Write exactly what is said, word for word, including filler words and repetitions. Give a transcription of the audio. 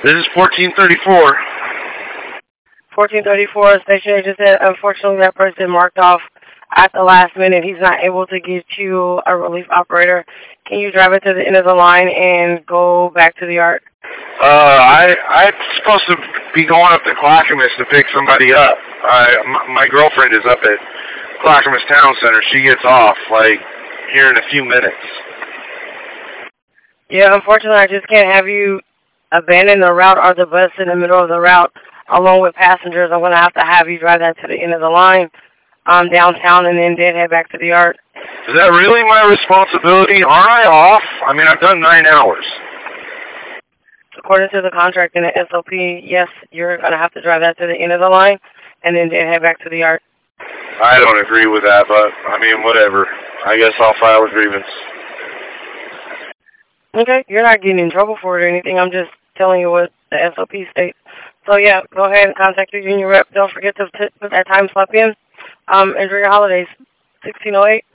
This is fourteen thirty-four. fourteen thirty-four, station agent said, unfortunately, that person marked off at the last minute. He's not able to get you a relief operator. Can you drive it to the end of the line and go back to the yard? Uh, I, I'm supposed to be going up to Clackamas to pick somebody up. I, my, my girlfriend is up at Clackamas Town Center. She gets off, like, here in a few minutes. Yeah, unfortunately, I just can't have you abandon the route or the bus in the middle of the route along with passengers. I'm going to have to have you drive that to the end of the line um, downtown and then then head back to the yard. Is that really my responsibility? Aren't I off? I mean, I've done nine hours. According to the contract and the S O P, yes, you're going to have to drive that to the end of the line and then then head back to the yard. I don't agree with that, but, I mean, whatever. I guess I'll file a grievance. Okay, you're not getting in trouble for it or anything. I'm just telling you what the S O P states. So, yeah, go ahead and contact your union rep. Don't forget to put that time slot in. Um, enjoy your holidays. sixteen oh eight.